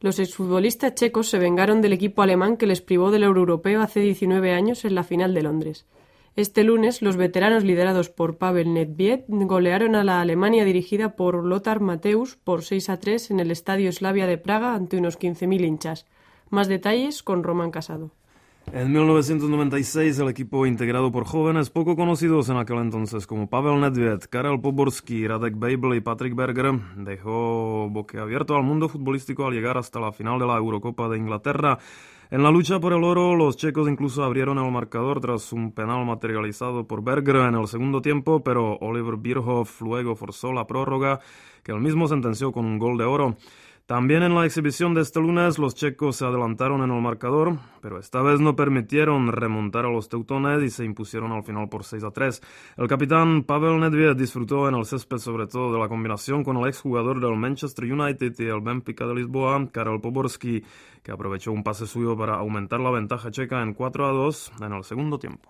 Los exfutbolistas checos se vengaron del equipo alemán que les privó del Euroeuropeo hace 19 años en la final de Londres. Este lunes, los veteranos liderados por Pavel Nedvěd golearon a la Alemania dirigida por Lothar Matthäus por 6-3 en el Estadio Slavia de Praga ante unos 15.000 hinchas. Más detalles con Román Casado. En 1996 el equipo integrado por jóvenes poco conocidos en aquel entonces como Pavel Nedvěd, Karel Poborský, Radek Bejbl y Patrick Berger dejó boquiabierto al mundo futbolístico al llegar hasta la final de la Eurocopa de Inglaterra. En la lucha por el oro, los checos incluso abrieron el marcador tras un penal materializado por Berger en el segundo tiempo, pero Oliver Bierhoff luego forzó la prórroga, que él mismo sentenció con un gol de oro. También en la exhibición de este lunes los checos se adelantaron en el marcador, pero esta vez no permitieron remontar a los teutones y se impusieron al final por 6-3. El capitán Pavel Nedvěd disfrutó en el césped sobre todo de la combinación con el exjugador del Manchester United y el Benfica de Lisboa, Karel Poborský, que aprovechó un pase suyo para aumentar la ventaja checa en 4-2 en el segundo tiempo.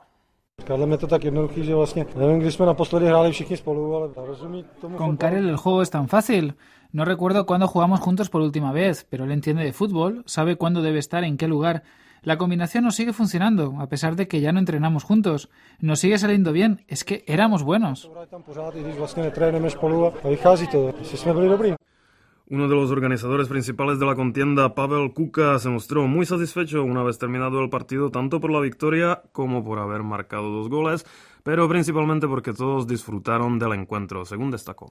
Con Karel el juego es tan fácil. No recuerdo cuándo jugamos juntos por última vez, pero él entiende de fútbol, sabe cuándo debe estar, en qué lugar. La combinación nos sigue funcionando, a pesar de que ya no entrenamos juntos. Nos sigue saliendo bien, es que éramos buenos. Uno de los organizadores principales de la contienda, Pavel Kuka, se mostró muy satisfecho una vez terminado el partido, tanto por la victoria como por haber marcado 2 goles, pero principalmente porque todos disfrutaron del encuentro, según destacó.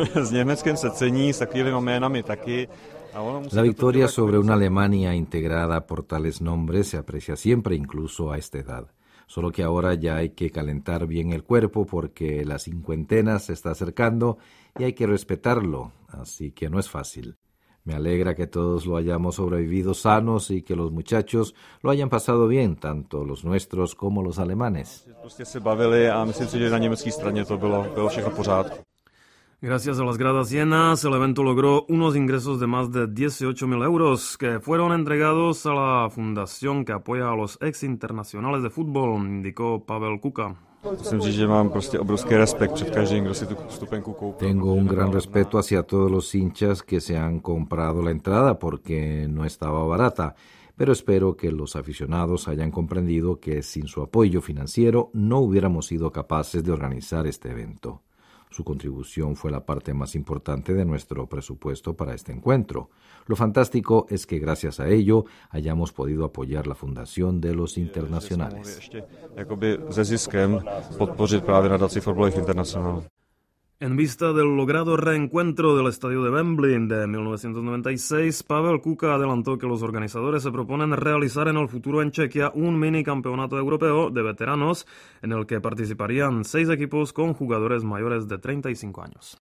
La victoria sobre una Alemania integrada por tales nombres se aprecia siempre, incluso a esta edad. Solo que ahora ya hay que calentar bien el cuerpo porque la cincuentena se está acercando y hay que respetarlo, así que no es fácil. Me alegra que todos lo hayamos sobrevivido sanos y que los muchachos lo hayan pasado bien, tanto los nuestros como los alemanes. Gracias a las gradas llenas, el evento logró unos ingresos de más de 18.000 euros que fueron entregados a la fundación que apoya a los ex internacionales de fútbol, indicó Pavel Kuka. Tengo un gran respeto hacia todos los hinchas que se han comprado la entrada porque no estaba barata, pero espero que los aficionados hayan comprendido que sin su apoyo financiero no hubiéramos sido capaces de organizar este evento. Su contribución fue la parte más importante de nuestro presupuesto para este encuentro. Lo fantástico es que gracias a ello hayamos podido apoyar la Fundación de los Internacionales. En vista del logrado reencuentro del estadio de Wembley de 1996, Pavel Kuka adelantó que los organizadores se proponen realizar en el futuro en Chequia un mini campeonato europeo de veteranos en el que participarían 6 equipos con jugadores mayores de 35 años.